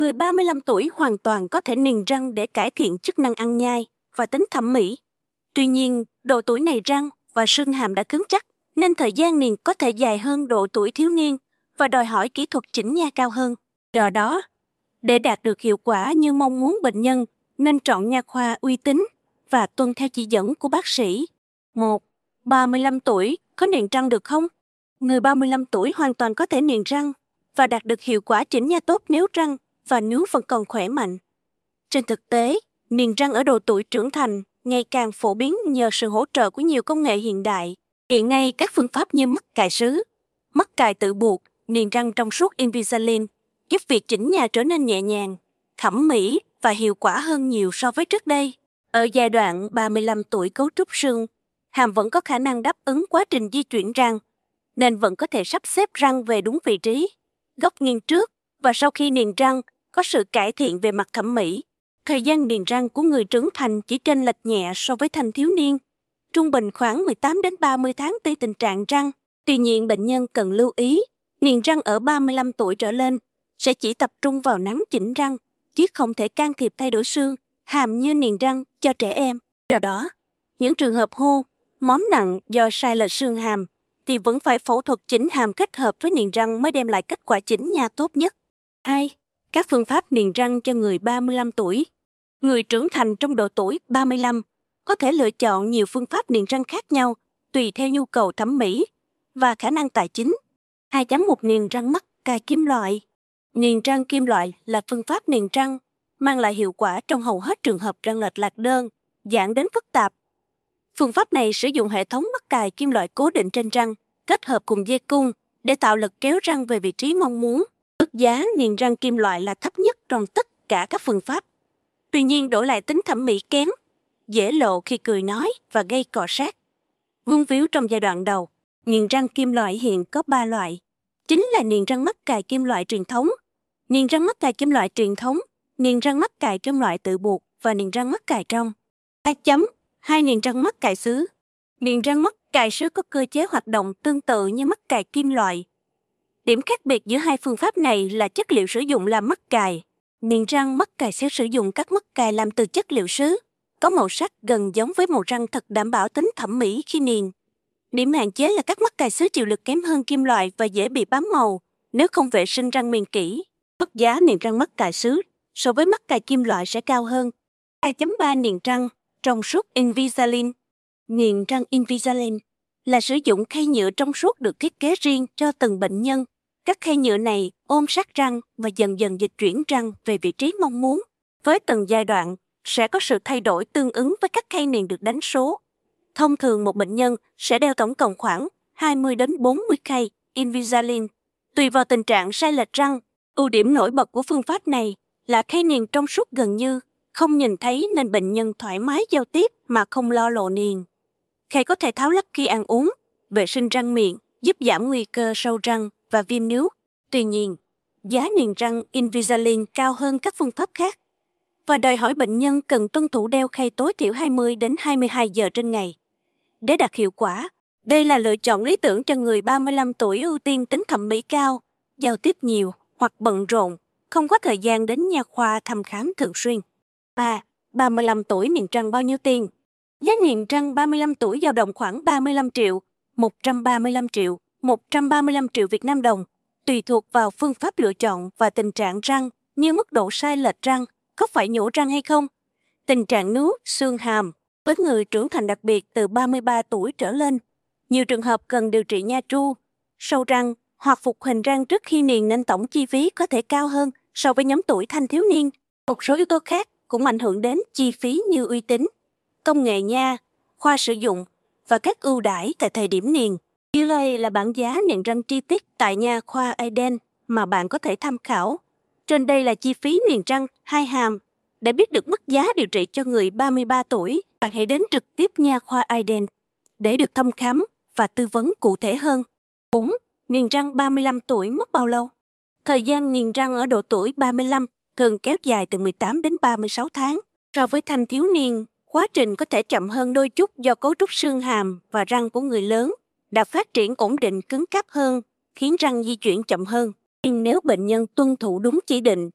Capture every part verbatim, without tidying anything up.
Người ba mươi lăm tuổi hoàn toàn có thể niềng răng để cải thiện chức năng ăn nhai và tính thẩm mỹ. Tuy nhiên, độ tuổi này răng và xương hàm đã cứng chắc, nên thời gian niềng có thể dài hơn độ tuổi thiếu niên và đòi hỏi kỹ thuật chỉnh nha cao hơn. Do đó, để đạt được hiệu quả như mong muốn, bệnh nhân nên chọn nha khoa uy tín và tuân theo chỉ dẫn của bác sĩ. một. ba mươi lăm tuổi có niềng răng được không? Người ba mươi lăm tuổi hoàn toàn có thể niềng răng và đạt được hiệu quả chỉnh nha tốt nếu răng và núi vẫn còn khỏe mạnh. Trên thực tế, niềng răng ở độ tuổi trưởng thành ngày càng phổ biến nhờ sự hỗ trợ của nhiều công nghệ hiện đại. Hiện nay, các phương pháp như mắc cài sứ, mắc cài tự buộc, niềng răng trong suốt Invisalign giúp việc chỉnh nha trở nên nhẹ nhàng, thẩm mỹ và hiệu quả hơn nhiều so với trước đây. Ở giai đoạn ba mươi lăm tuổi, cấu trúc xương hàm vẫn có khả năng đáp ứng quá trình di chuyển răng, nên vẫn có thể sắp xếp răng về đúng vị trí, góc nghiêng trước và sau khi niềng răng có sự cải thiện về mặt thẩm mỹ. Thời gian niềng răng của người trưởng thành chỉ chênh lệch nhẹ so với thanh thiếu niên, trung bình khoảng mười tám đến ba mươi tháng tùy tình trạng răng. Tuy nhiên, bệnh nhân cần lưu ý, niềng răng ở ba mươi lăm tuổi trở lên sẽ chỉ tập trung vào nắn chỉnh răng, chứ không thể can thiệp thay đổi xương, hàm như niềng răng cho trẻ em. Do đó, những trường hợp hô, móm nặng do sai lệch xương hàm thì vẫn phải phẫu thuật chỉnh hàm kết hợp với niềng răng mới đem lại kết quả chỉnh nha tốt nhất. hai. Các phương pháp niềng răng cho người ba mươi lăm tuổi. Người trưởng thành trong độ tuổi ba mươi lăm có thể lựa chọn nhiều phương pháp niềng răng khác nhau tùy theo nhu cầu thẩm mỹ và khả năng tài chính. hai chấm một Niềng răng mắc cài kim loại. Niềng răng kim loại là phương pháp niềng răng mang lại hiệu quả trong hầu hết trường hợp răng lệch lạc đơn, giãn đến phức tạp. Phương pháp này sử dụng hệ thống mắc cài kim loại cố định trên răng, kết hợp cùng dây cung để tạo lực kéo răng về vị trí mong muốn. Mức giá niềng răng kim loại là thấp nhất trong tất cả các phương pháp. Tuy nhiên, đổi lại tính thẩm mỹ kém, dễ lộ khi cười nói và gây cọ sát. Vướng víu trong giai đoạn đầu, niềng răng kim loại hiện có ba loại. Chính là niềng răng mắc cài kim loại truyền thống, niềng răng mắc cài kim loại truyền thống, niềng răng mắc cài kim loại tự buộc và niềng răng mắc cài trong. hai chấm hai Niềng răng mắc cài sứ. Niềng răng mắc cài sứ có cơ chế hoạt động tương tự như mắc cài kim loại. Điểm khác biệt giữa hai phương pháp này là chất liệu sử dụng làm mắc cài. Niềng răng mắc cài sứ sử dụng các mắc cài làm từ chất liệu sứ, có màu sắc gần giống với màu răng thật, đảm bảo tính thẩm mỹ khi niềng. Điểm hạn chế là các mắc cài sứ chịu lực kém hơn kim loại và dễ bị bám màu nếu không vệ sinh răng miền kỹ. Mức giá niềng răng mắc cài sứ so với mắc cài kim loại sẽ cao hơn. hai chấm ba Niềng răng trong suốt Invisalign. Niềng răng Invisalign là sử dụng khay nhựa trong suốt được thiết kế riêng cho từng bệnh nhân. Các khay nhựa này ôm sát răng và dần dần dịch chuyển răng về vị trí mong muốn. Với từng giai đoạn, sẽ có sự thay đổi tương ứng với các khay niềng được đánh số. Thông thường một bệnh nhân sẽ đeo tổng cộng khoảng hai mươi đến bốn mươi khay Invisalign, tùy vào tình trạng sai lệch răng. Ưu điểm nổi bật của phương pháp này là khay niềng trong suốt gần như không nhìn thấy, nên bệnh nhân thoải mái giao tiếp mà không lo lộ niềng. Khay có thể tháo lắp khi ăn uống, vệ sinh răng miệng, giúp giảm nguy cơ sâu răng và viêm níu. Tuy nhiên, giá niềng răng Invisalign cao hơn các phương pháp khác và đòi hỏi bệnh nhân cần tuân thủ đeo khay tối thiểu hai mươi đến hai mươi hai giờ trên ngày. Để đạt hiệu quả, đây là lựa chọn lý tưởng cho người ba mươi lăm tuổi ưu tiên tính thẩm mỹ cao, giao tiếp nhiều hoặc bận rộn, không có thời gian đến nha khoa thăm khám thường xuyên. ba. ba mươi lăm tuổi niềng răng bao nhiêu tiền? Giá niềng răng ba mươi lăm tuổi dao động khoảng ba mươi lăm triệu, một trăm ba mươi lăm triệu, một trăm ba mươi lăm triệu Việt Nam đồng, tùy thuộc vào phương pháp lựa chọn và tình trạng răng như mức độ sai lệch răng, có phải nhổ răng hay không, tình trạng nướu, xương hàm. Với người trưởng thành đặc biệt từ ba mươi ba tuổi trở lên, nhiều trường hợp cần điều trị nha tru, sâu răng hoặc phục hình răng trước khi niềng, nên tổng chi phí có thể cao hơn so với nhóm tuổi thanh thiếu niên. Một số yếu tố khác cũng ảnh hưởng đến chi phí như uy tín, công nghệ nha, khoa sử dụng và các ưu đãi tại thời điểm niềng. Dưới đây là bảng giá niềng răng chi tiết tại nha khoa Eden mà bạn có thể tham khảo. Trên đây là chi phí niềng răng hai hàm. Để biết được mức giá điều trị cho người ba mươi ba tuổi, bạn hãy đến trực tiếp nha khoa Eden để được thăm khám và tư vấn cụ thể hơn. bốn. Niềng răng ba mươi lăm tuổi mất bao lâu? Thời gian niềng răng ở độ tuổi ba mươi lăm thường kéo dài từ mười tám đến ba mươi sáu tháng. So với thanh thiếu niên, quá trình có thể chậm hơn đôi chút do cấu trúc xương hàm và răng của người lớn đã phát triển ổn định cứng cáp hơn, khiến răng di chuyển chậm hơn. Nhưng nếu bệnh nhân tuân thủ đúng chỉ định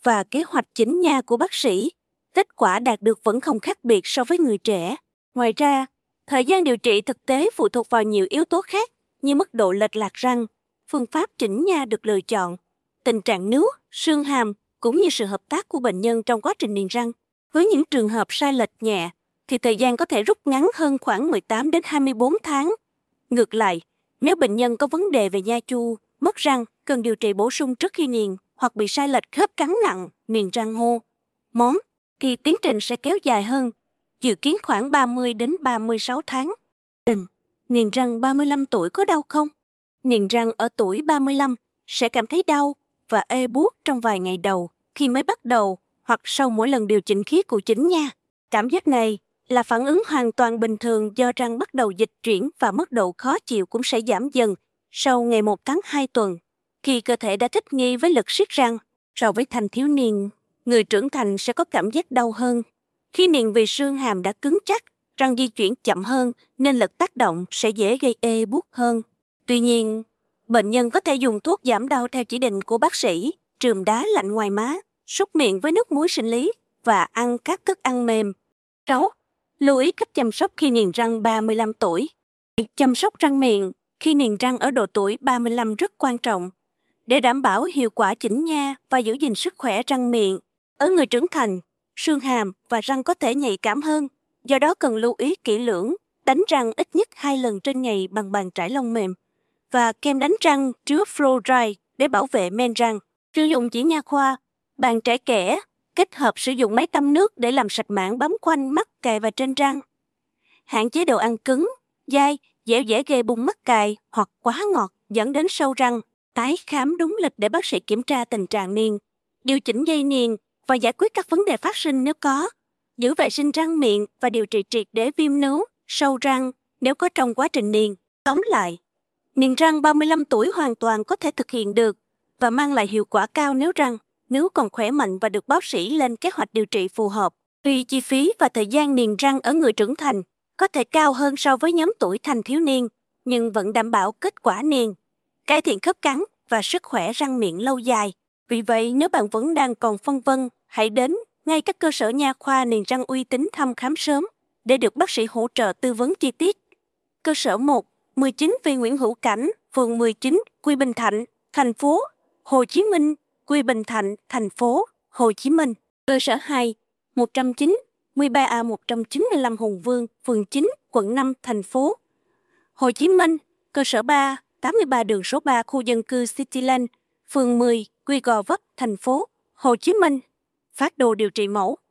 và kế hoạch chỉnh nha của bác sĩ, kết quả đạt được vẫn không khác biệt so với người trẻ. Ngoài ra, thời gian điều trị thực tế phụ thuộc vào nhiều yếu tố khác như mức độ lệch lạc răng, phương pháp chỉnh nha được lựa chọn, tình trạng nướu, xương hàm cũng như sự hợp tác của bệnh nhân trong quá trình niềng răng. Với những trường hợp sai lệch nhẹ thì thời gian có thể rút ngắn hơn khoảng mười tám đến hai mươi bốn tháng. Ngược lại, nếu bệnh nhân có vấn đề về nha chu, mất răng, cần điều trị bổ sung trước khi niềng hoặc bị sai lệch khớp cắn nặng, niềng răng hô, móm, thì tiến trình sẽ kéo dài hơn, dự kiến khoảng ba mươi đến ba mươi sáu tháng. Tình, niềng răng ba mươi lăm tuổi có đau không? Niềng răng ở tuổi ba mươi lăm sẽ cảm thấy đau và ê buốt trong vài ngày đầu khi mới bắt đầu hoặc sau mỗi lần điều chỉnh khí cụ chỉnh nha. Cảm giác này là phản ứng hoàn toàn bình thường do răng bắt đầu dịch chuyển và mức độ khó chịu cũng sẽ giảm dần sau ngày một tháng hai tuần, khi cơ thể đã thích nghi với lực siết răng. So với thanh thiếu niên, người trưởng thành sẽ có cảm giác đau hơn. Khi niềng vì xương hàm đã cứng chắc, răng di chuyển chậm hơn nên lực tác động sẽ dễ gây ê buốt hơn. Tuy nhiên, bệnh nhân có thể dùng thuốc giảm đau theo chỉ định của bác sĩ, trùm đá lạnh ngoài má, súc miệng với nước muối sinh lý và ăn các thức ăn mềm. sáu. Lưu ý cách chăm sóc khi niềng răng ba mươi lăm tuổi. Chăm sóc răng miệng khi niềng răng ở độ tuổi ba mươi lăm rất quan trọng để đảm bảo hiệu quả chỉnh nha và giữ gìn sức khỏe răng miệng. Ở người trưởng thành, xương hàm và răng có thể nhạy cảm hơn, do đó cần lưu ý kỹ lưỡng, đánh răng ít nhất hai lần trên ngày bằng bàn trải lông mềm và kem đánh răng chứa fluoride để bảo vệ men răng. Sử dụng chỉ nha khoa, bàn trải kẽ, kết hợp sử dụng máy tăm nước để làm sạch mảng bám quanh mắc cài và trên răng. Hạn chế đồ ăn cứng, dai, dẻo dễ gây bung mắc cài hoặc quá ngọt dẫn đến sâu răng. Tái khám đúng lịch để bác sĩ kiểm tra tình trạng niềng, điều chỉnh dây niềng và giải quyết các vấn đề phát sinh nếu có. Giữ vệ sinh răng miệng và điều trị triệt để viêm nướu, sâu răng nếu có trong quá trình niềng. Tóm lại, niềng răng ba mươi lăm tuổi hoàn toàn có thể thực hiện được và mang lại hiệu quả cao nếu răng, nếu còn khỏe mạnh và được bác sĩ lên kế hoạch điều trị phù hợp. Tuy chi phí và thời gian niềng răng ở người trưởng thành có thể cao hơn so với nhóm tuổi thanh thiếu niên, nhưng vẫn đảm bảo kết quả niềng, cải thiện khớp cắn và sức khỏe răng miệng lâu dài. Vì vậy, nếu bạn vẫn đang còn phân vân, hãy đến ngay các cơ sở nha khoa niềng răng uy tín thăm khám sớm để được bác sĩ hỗ trợ tư vấn chi tiết. Cơ sở một, mười chín V Nguyễn Hữu Cảnh, phường mười chín, Quy Bình Thạnh, thành phố Hồ Chí Minh, Quy Bình Thạnh, thành phố Hồ Chí Minh. Cơ sở hai, một trăm chín, mười ba A một trăm chín mươi lăm Hùng Vương, phường chín, quận năm, thành phố Hồ Chí Minh. Cơ sở ba, tám mươi ba đường số ba khu dân cư Cityland, phường mười, Quy Gò Vấp, thành phố Hồ Chí Minh. Phác đồ điều trị mẫu